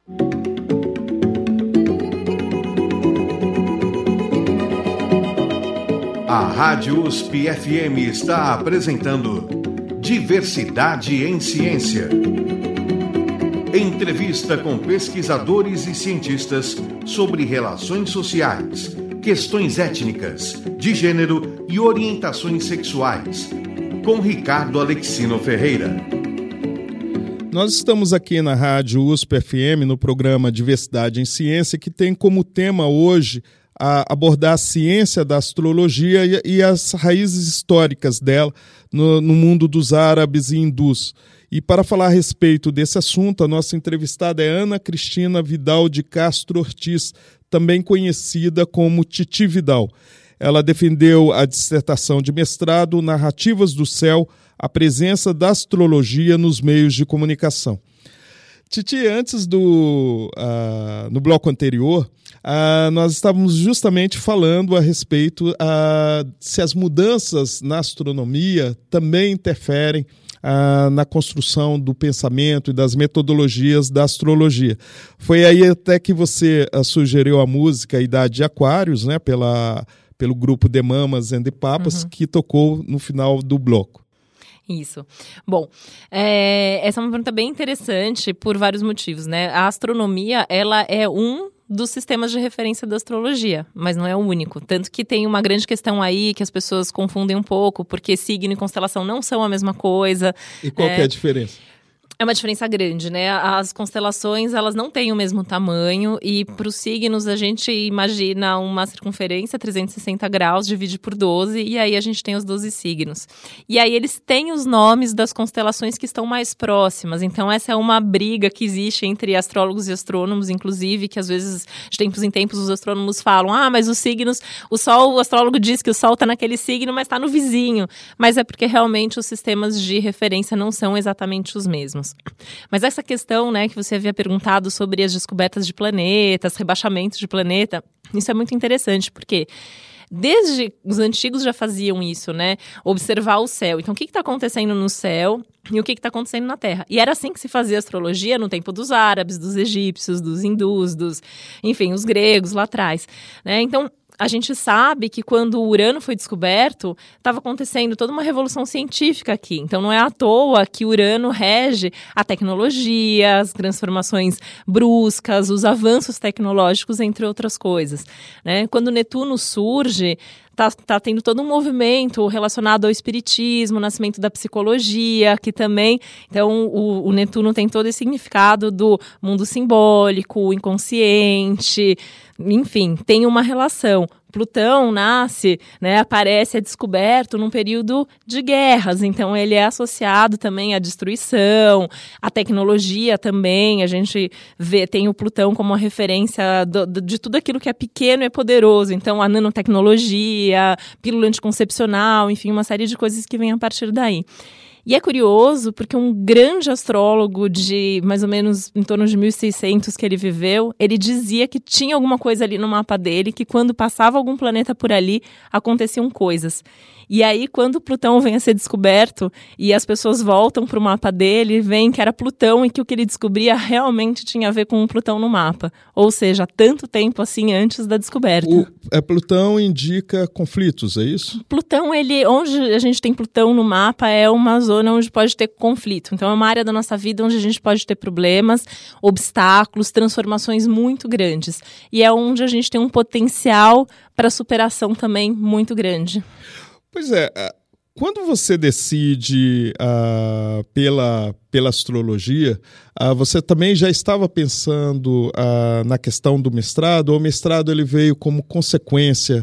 A Rádio USP-FM está apresentando Diversidade em Ciência. Entrevista com pesquisadores e cientistas sobre relações sociais, questões étnicas, de gênero e orientações sexuais, com Ricardo Alexino Ferreira. Nós estamos aqui na Rádio USP-FM no programa Diversidade em Ciência, que tem como tema hoje abordar a ciência da astrologia e as raízes históricas dela no mundo dos árabes e hindus. E para falar a respeito desse assunto, a nossa entrevistada é Ana Cristina Vidal de Castro Ortiz, também conhecida como Titi Vidal. Ela defendeu a dissertação de mestrado Narrativas do Céu, a presença da astrologia nos meios de comunicação. Titi, antes no bloco anterior, nós estávamos justamente falando a respeito se as mudanças na astronomia também interferem na construção do pensamento e das metodologias da astrologia. Foi aí até que você sugeriu a música Idade de Aquários, né, pelo grupo The Mamas and the Papas, que tocou no final do bloco. Isso. Bom, essa é uma pergunta bem interessante por vários motivos, né? A astronomia, ela é um dos sistemas de referência da astrologia, mas não é o único. Tanto que tem uma grande questão aí que as pessoas confundem um pouco, porque signo e constelação não são a mesma coisa. E qual que é a diferença? É uma diferença grande, né? As constelações, elas não têm o mesmo tamanho e para os signos a gente imagina uma circunferência 360 graus, divide por 12 e aí a gente tem os 12 signos. E aí eles têm os nomes das constelações que estão mais próximas. Então essa é uma briga que existe entre astrólogos e astrônomos, inclusive, que às vezes de tempos em tempos os astrônomos falam, mas os signos, o Sol, o astrólogo diz que o Sol está naquele signo, mas está no vizinho. Mas é porque realmente os sistemas de referência não são exatamente os mesmos. Mas essa questão, né, que você havia perguntado sobre as descobertas de planetas, rebaixamentos de planeta, isso é muito interessante, porque desde os antigos já faziam isso, né? Observar o céu. Então, o que está acontecendo no céu e o que está acontecendo na Terra? E era assim que se fazia astrologia no tempo dos árabes, dos egípcios, dos hindus, enfim, os gregos lá atrás, né? Então, a gente sabe que quando o Urano foi descoberto, estava acontecendo toda uma revolução científica aqui. Então, não é à toa que Urano rege a tecnologia, as transformações bruscas, os avanços tecnológicos, entre outras coisas, né? Quando Netuno surge, tá tendo todo um movimento relacionado ao espiritismo, o nascimento da psicologia, que também... Então, o Netuno tem todo esse significado do mundo simbólico, o inconsciente... Enfim, tem uma relação. Plutão nasce, né, aparece, é descoberto num período de guerras, então ele é associado também à destruição, à tecnologia também, a gente tem o Plutão como uma referência de tudo aquilo que é pequeno e poderoso, então a nanotecnologia, pílula anticoncepcional, enfim, uma série de coisas que vem a partir daí. E é curioso porque um grande astrólogo de mais ou menos em torno de 1600 que ele viveu, ele dizia que tinha alguma coisa ali no mapa dele, que quando passava algum planeta por ali, aconteciam coisas. E aí, quando Plutão vem a ser descoberto e as pessoas voltam para o mapa dele, veem que era Plutão e que o que ele descobria realmente tinha a ver com um Plutão no mapa. Ou seja, tanto tempo assim antes da descoberta. Plutão indica conflitos, é isso? Plutão, onde a gente tem Plutão no mapa, é uma zona onde pode ter conflito. Então, é uma área da nossa vida onde a gente pode ter problemas, obstáculos, transformações muito grandes. E é onde a gente tem um potencial para superação também muito grande. Pois é, quando você decide pela astrologia, você também já estava pensando na questão do mestrado, ou o mestrado ele veio como consequência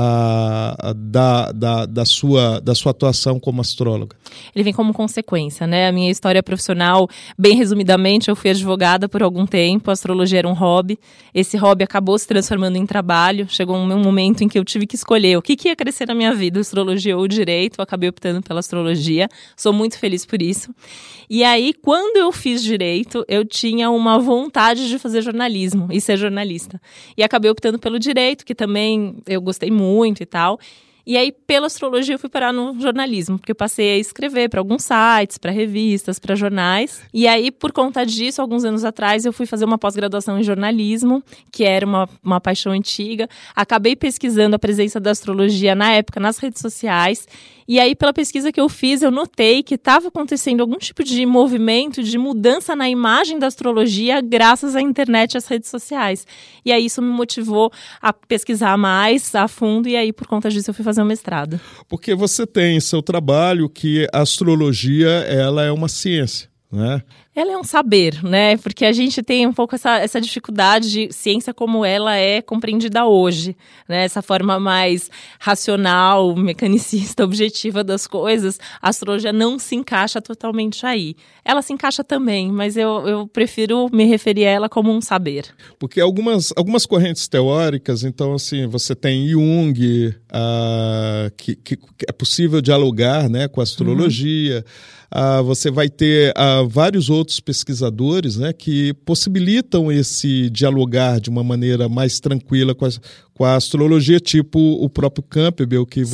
da sua atuação como astróloga? Ele vem como consequência, né? A minha história profissional, bem resumidamente, eu fui advogada por algum tempo, a astrologia era um hobby, esse hobby acabou se transformando em trabalho, chegou um momento em que eu tive que escolher o que ia crescer na minha vida, astrologia ou direito, eu acabei optando pela astrologia, sou muito feliz por isso. E aí, quando eu fiz direito, eu tinha uma vontade de fazer jornalismo e ser jornalista. E acabei optando pelo direito, que também eu gostei muito e tal. E aí, pela astrologia, eu fui parar no jornalismo, porque eu passei a escrever para alguns sites, para revistas, para jornais. E aí, por conta disso, alguns anos atrás, eu fui fazer uma pós-graduação em jornalismo, que era uma paixão antiga. Acabei pesquisando a presença da astrologia na época nas redes sociais. E aí, pela pesquisa que eu fiz, eu notei que estava acontecendo algum tipo de movimento, de mudança na imagem da astrologia graças à internet e às redes sociais. E aí, isso me motivou a pesquisar mais a fundo e aí, por conta disso, eu fui fazer um mestrado. Porque você tem em seu trabalho que a astrologia, ela é uma ciência, né? Ela é um saber, né? Porque a gente tem um pouco essa dificuldade de ciência como ela é compreendida hoje, né? Essa forma mais racional, mecanicista, objetiva das coisas, a astrologia não se encaixa totalmente aí. Ela se encaixa também, mas eu prefiro me referir a ela como um saber. Porque algumas correntes teóricas, então assim, você tem Jung, que é possível dialogar, né, com a astrologia. Você vai ter vários outros pesquisadores, né, que possibilitam esse dialogar de uma maneira mais tranquila com a astrologia, tipo o próprio Campbell, que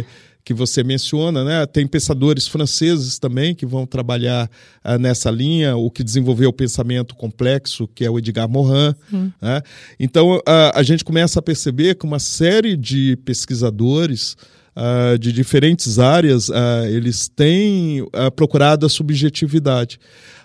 você menciona, né? Tem pensadores franceses também que vão trabalhar nessa linha, o que desenvolveu o pensamento complexo, que é o Edgar Morin. Né? Então, a gente começa a perceber que uma série de pesquisadores de diferentes áreas, eles têm procurado a subjetividade.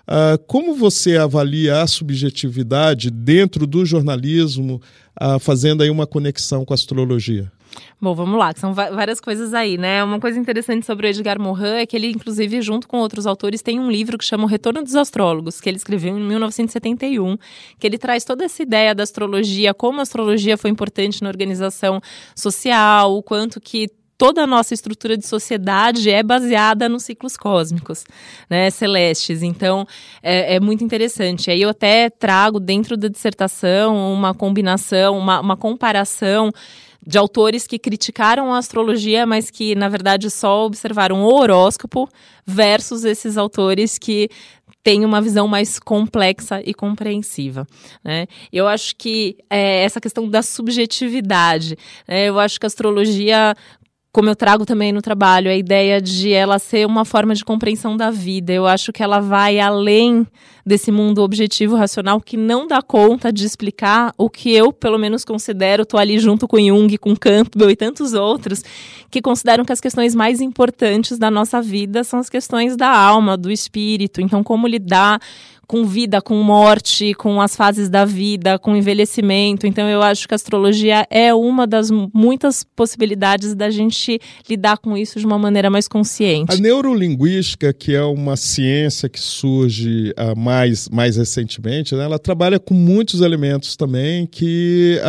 Como você avalia a subjetividade dentro do jornalismo, fazendo aí uma conexão com a astrologia? Bom, vamos lá, que são várias coisas aí, né? Uma coisa interessante sobre o Edgar Morin é que ele, inclusive, junto com outros autores, tem um livro que chama O Retorno dos Astrólogos, que ele escreveu em 1971, que ele traz toda essa ideia da astrologia, como a astrologia foi importante na organização social, o quanto que toda a nossa estrutura de sociedade é baseada nos ciclos cósmicos, né, celestes. Então, é muito interessante. Aí eu até trago dentro da dissertação uma combinação, uma comparação de autores que criticaram a astrologia, mas que, na verdade, só observaram o horóscopo versus esses autores que têm uma visão mais complexa e compreensiva, né? Eu acho que essa questão da subjetividade, né, eu acho que a astrologia, como eu trago também no trabalho, a ideia de ela ser uma forma de compreensão da vida. Eu acho que ela vai além desse mundo objetivo, racional, que não dá conta de explicar o que eu, pelo menos, considero, estou ali junto com Jung, com Campbell e tantos outros, que consideram que as questões mais importantes da nossa vida são as questões da alma, do espírito. Então, como lidar com vida, com morte, com as fases da vida, com envelhecimento. Então, eu acho que a astrologia é uma das muitas possibilidades da gente lidar com isso de uma maneira mais consciente. A neurolinguística, que é uma ciência que surge mais recentemente, né, ela trabalha com muitos elementos também que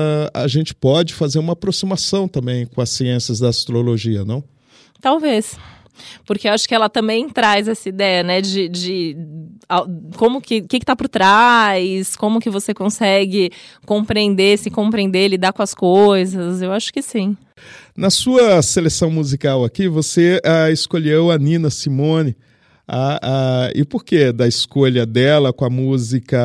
a gente pode fazer uma aproximação também com as ciências da astrologia, não? Talvez. Porque eu acho que ela também traz essa ideia, né, de como que está por trás, como que você consegue se compreender, lidar com as coisas. Eu acho que sim. Na sua seleção musical aqui, você escolheu a Nina Simone. E por que da escolha dela com a música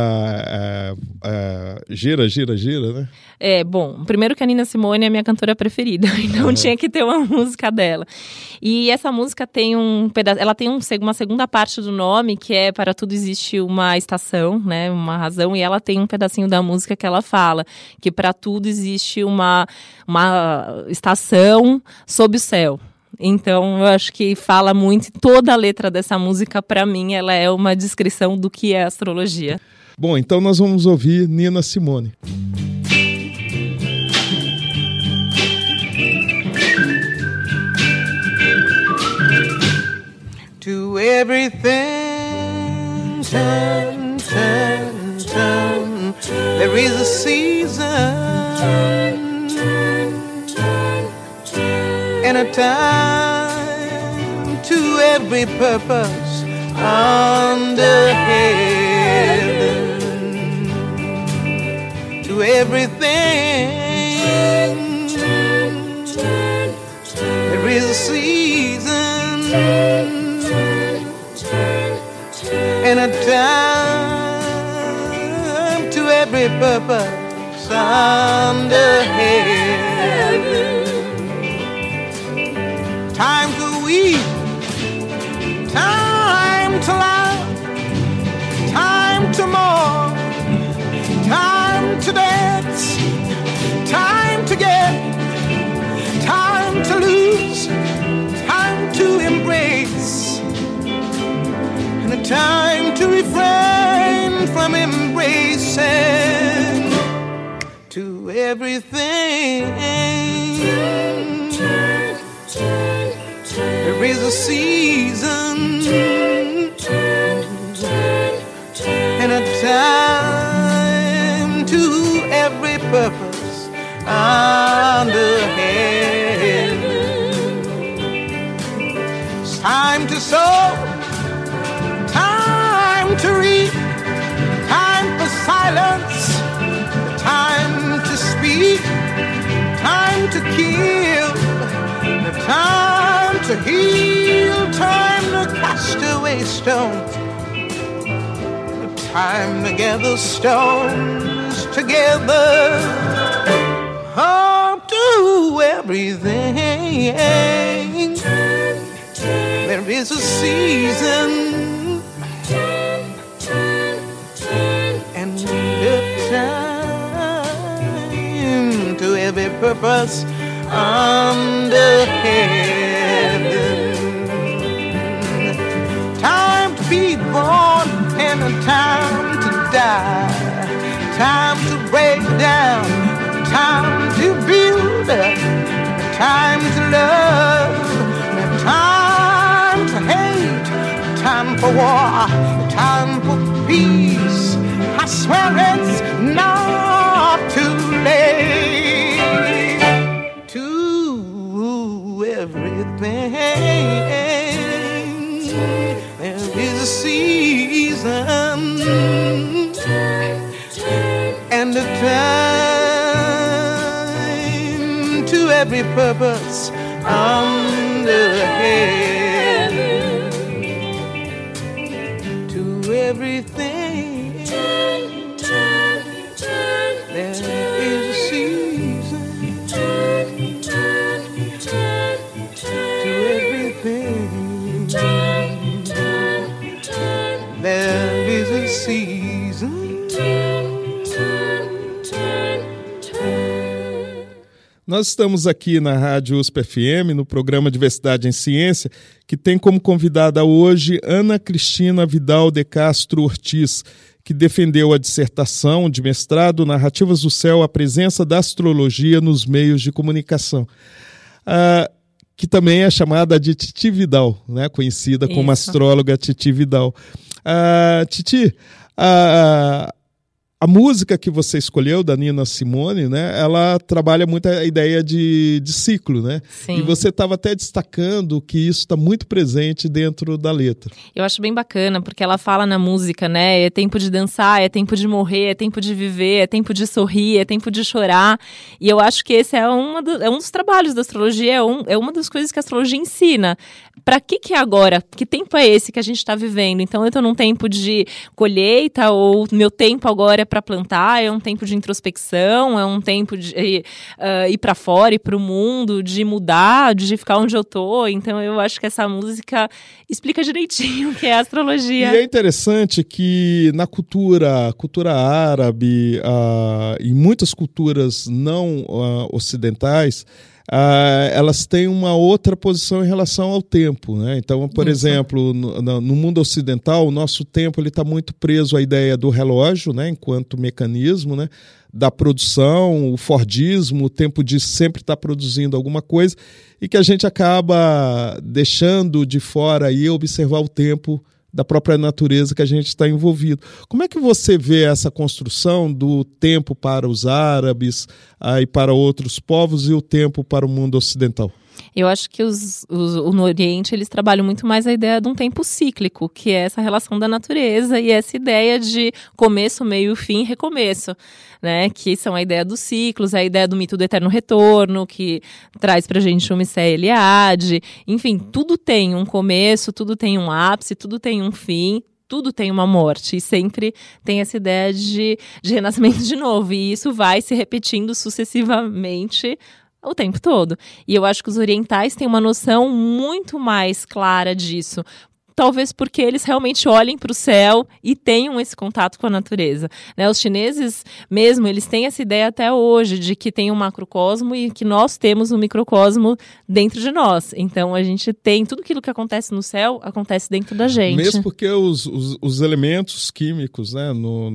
Gira, Gira, Gira, né? Bom, primeiro que a Nina Simone é a minha cantora preferida, então tinha que ter uma música dela. E essa música tem um pedaço, ela tem uma segunda parte do nome, que é Para Tudo Existe uma Estação, né, uma razão, e ela tem um pedacinho da música que ela fala, que para tudo existe uma estação sob o céu. Então, eu acho que fala muito, toda a letra dessa música, para mim, ela é uma descrição do que é astrologia. Bom, então nós vamos ouvir Nina Simone. To everything, turn, turn, turn. There is a season and a time to every purpose under heaven. To everything, there is a season and a time to every purpose under heaven. time to refrain from embracing to everything. There is a season and a time to every purpose under heaven. It's time to sow, time to reap, time for silence, time to speak, time to kill, the time to heal, time to cast away stones, the time to gather stones together. Oh, do everything. There is a season and a time to every purpose under heaven. Time to be born and a time to die. Time to break down, time to build, time to love, time to hate, time for war, time for peace. I swear it's not too late to everything. There is a season and a time to every purpose under heaven, to everything. There is a season to everything. There is a season. Nós estamos aqui na Rádio USP FM, no programa Diversidade em Ciência, que tem como convidada hoje Ana Cristina Vidal de Castro Ortiz, que defendeu a dissertação de mestrado Narrativas do Céu, a presença da astrologia nos meios de comunicação, que também é chamada de Titi Vidal, né? Conhecida como astróloga Titi Vidal. Titi, a música que você escolheu, da Nina Simone, né, ela trabalha muito a ideia de ciclo, né? Sim. E você estava até destacando que isso está muito presente dentro da letra. Eu acho bem bacana, porque ela fala na música, né? É tempo de dançar, é tempo de morrer, é tempo de viver, é tempo de sorrir, é tempo de chorar. E eu acho que esse é um dos trabalhos da astrologia, é uma das coisas que a astrologia ensina. Para que é agora? Que tempo é esse que a gente está vivendo? Então eu estou num tempo de colheita, ou meu tempo agora é para plantar, é um tempo de introspecção, é um tempo de ir para fora, ir para o mundo, de mudar, de ficar onde eu tô. Então eu acho que essa música explica direitinho o que é a astrologia. E é interessante que na cultura árabe e muitas culturas não ocidentais, elas têm uma outra posição em relação ao tempo, né? Então, por exemplo, no mundo ocidental, o nosso tempo está muito preso à ideia do relógio, né? Enquanto mecanismo, né? Da produção, o fordismo, o tempo de sempre estar produzindo alguma coisa, e que a gente acaba deixando de fora e observar o tempo da própria natureza que a gente está envolvido. Como é que você vê essa construção do tempo para os árabes e para outros povos e o tempo para o mundo ocidental? Eu acho que no Oriente eles trabalham muito mais a ideia de um tempo cíclico, que é essa relação da natureza e essa ideia de começo, meio, fim, recomeço, né? Que são a ideia dos ciclos, a ideia do mito do eterno retorno, que traz pra gente o Mircea Eliade. Enfim, tudo tem um começo, tudo tem um ápice, tudo tem um fim. Tudo tem uma morte e sempre tem essa ideia de renascimento de novo. E isso vai se repetindo sucessivamente o tempo todo. E eu acho que os orientais têm uma noção muito mais clara disso. talvez porque eles realmente olhem para o céu e tenham esse contato com a natureza, né? Os chineses mesmo, eles têm essa ideia até hoje de que tem um macrocosmo e que nós temos um microcosmo dentro de nós. Então a gente tem tudo aquilo que acontece no céu, acontece dentro da gente. Mesmo porque os elementos químicos, né,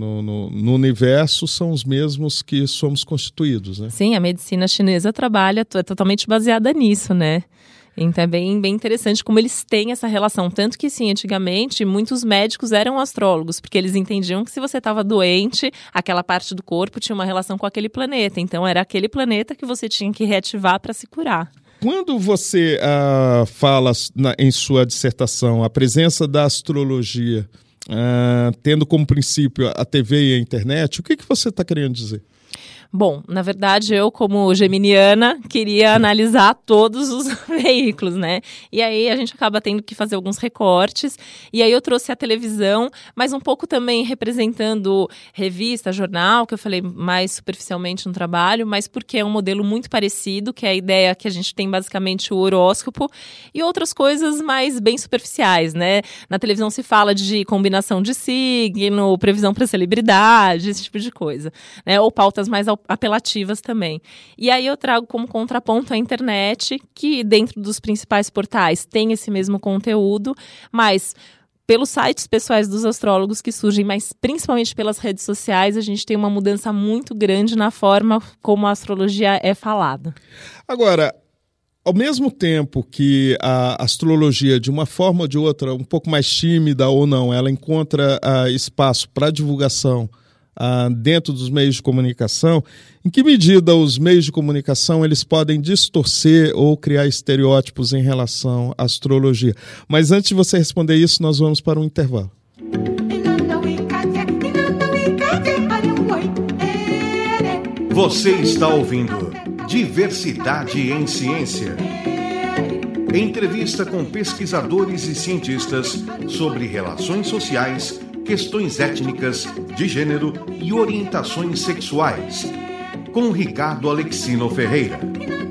no universo são os mesmos que somos constituídos, né? Sim, a medicina chinesa trabalha, é totalmente baseada nisso, né? Então é bem interessante como eles têm essa relação. Tanto que, sim, antigamente, muitos médicos eram astrólogos, porque eles entendiam que se você estava doente, aquela parte do corpo tinha uma relação com aquele planeta. Então era aquele planeta que você tinha que reativar para se curar. Quando você fala em sua dissertação a presença da astrologia, tendo como princípio a TV e a internet, o que você está querendo dizer? Bom, na verdade, eu, como geminiana, queria analisar todos os veículos, né? E aí a gente acaba tendo que fazer alguns recortes. E aí eu trouxe a televisão, mas um pouco também representando revista, jornal, que eu falei mais superficialmente no trabalho, mas porque é um modelo muito parecido, que é a ideia que a gente tem basicamente o horóscopo, e outras coisas mais bem superficiais, né? Na televisão se fala de combinação de signo, previsão para celebridade, esse tipo de coisa, né? Ou pautas mais apelativas também. E aí eu trago como contraponto a internet, que dentro dos principais portais tem esse mesmo conteúdo, mas pelos sites pessoais dos astrólogos que surgem, mas principalmente pelas redes sociais, a gente tem uma mudança muito grande na forma como a astrologia é falada. Agora, ao mesmo tempo que a astrologia, de uma forma ou de outra, um pouco mais tímida ou não, ela encontra espaço para divulgação dentro dos meios de comunicação, em que medida os meios de comunicação eles podem distorcer ou criar estereótipos em relação à astrologia? Mas antes de você responder isso, nós vamos para um intervalo. Você está ouvindo Diversidade em Ciência. Entrevista com pesquisadores e cientistas sobre relações sociais, questões étnicas, de gênero e orientações sexuais, com Ricardo Alexino Ferreira.